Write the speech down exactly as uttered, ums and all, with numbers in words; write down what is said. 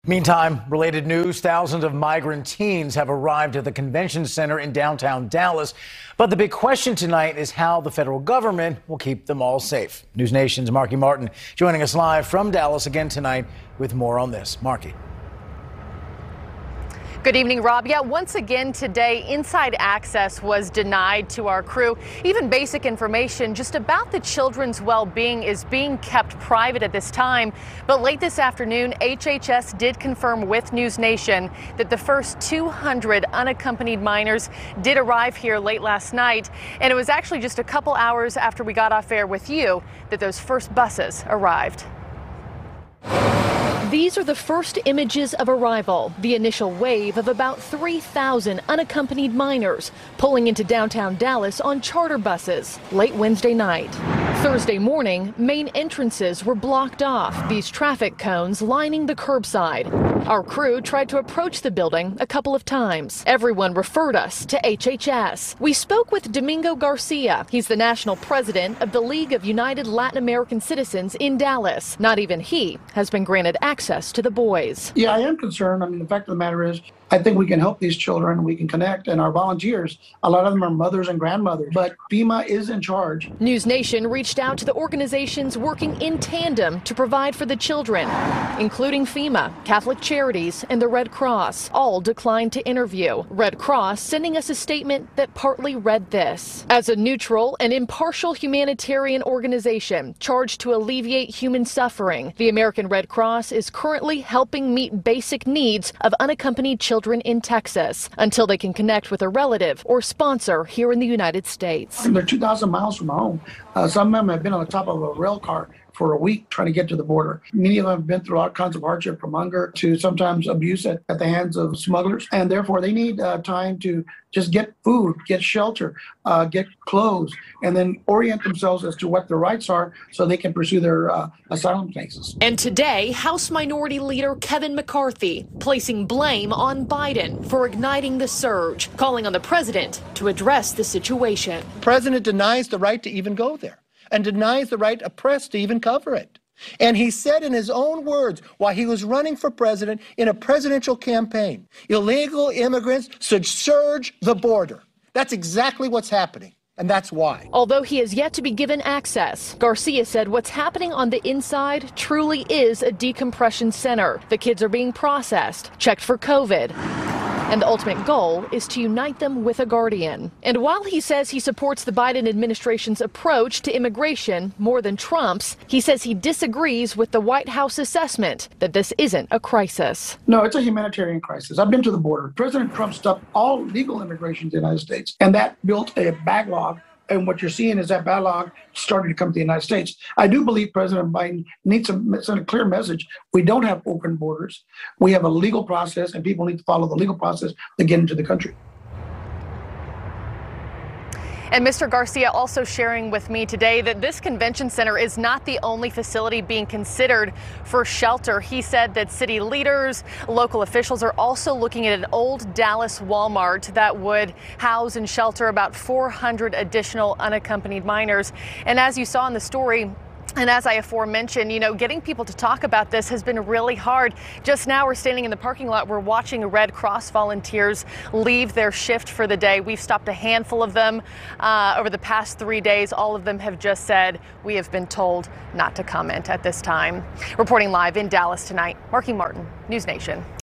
Meantime, related news, thousands of migrant teens have arrived at the convention center in downtown Dallas. But the big question tonight is how the federal government will keep them all safe. News Nation's Marky Martin joining us live from Dallas again tonight with more on this. Marky. Good evening, Rob. Yeah, once again today, inside access was denied to our crew. Even basic information just about the children's well-being is being kept private at this time. But late this afternoon, H H S did confirm with News Nation that the first two hundred unaccompanied minors did arrive here late last night. And it was actually just a couple hours after we got off air with you that those first buses arrived. These are the first images of arrival, the initial wave of about three thousand unaccompanied minors pulling into downtown Dallas on charter buses late Wednesday night. Thursday morning, main entrances were blocked off, these traffic cones lining the curbside. Our crew tried to approach the building a couple of times. Everyone referred us to H H S. We spoke with Domingo Garcia. He's the national president of the League of United Latin American Citizens in Dallas. Not even he has been granted access to the boys. Yeah, I am concerned. I mean, the fact of the matter is, I think we can help these children, we can connect, and our volunteers, a lot of them are mothers and grandmothers, but FEMA is in charge. News Nation reached out to the organizations working in tandem to provide for the children, including FEMA, Catholic Charities, and the Red Cross. All declined to interview. Red Cross sending us a statement that partly read this: as a neutral and impartial humanitarian organization charged to alleviate human suffering, the American Red Cross is currently helping meet basic needs of unaccompanied children in Texas until they can connect with a relative or sponsor here in the United States. They're two thousand miles from home. Uh, some of them have been on the top of a rail car for a week trying to get to the border. Many of them have been through all kinds of hardship, from hunger to sometimes abuse at, at the hands of smugglers. And therefore, they need uh, time to just get food, get shelter, uh, get clothes, and then orient themselves as to what their rights are so they can pursue their uh, asylum cases. And today, House Minority Leader Kevin McCarthy placing blame on Biden for igniting the surge, calling on the president to address the situation. The president denies the right to even go there, and denies the right of press to even cover it. And he said in his own words, while he was running for president in a presidential campaign, illegal immigrants should surge the border. That's exactly what's happening. And that's why. Although he has yet to be given access, Garcia said what's happening on the inside truly is a decompression center. The kids are being processed, checked for COVID. And the ultimate goal is to unite them with a guardian. And while he says he supports the Biden administration's approach to immigration more than Trump's, he says he disagrees with the White House assessment that this isn't a crisis. No, it's a humanitarian crisis. I've been to the border. President Trump stopped all legal immigration to the United States, and that built a backlog. And what you're seeing is that backlog starting to come to the United States. I do believe President Biden needs to send a clear message. We don't have open borders. We have a legal process, and people need to follow the legal process to get into the country. And Mister Garcia also sharing with me today that this convention center is not the only facility being considered for shelter. He said that city leaders, local officials are also looking at an old Dallas Walmart that would house and shelter about four hundred additional unaccompanied minors. And as you saw in the story, and as I aforementioned, you know, getting people to talk about this has been really hard. Just now we're standing in the parking lot. We're watching Red Cross volunteers leave their shift for the day. We've stopped a handful of them uh, over the past three days. All of them have just said, we have been told not to comment at this time. Reporting live in Dallas tonight, Marky Martin, News Nation.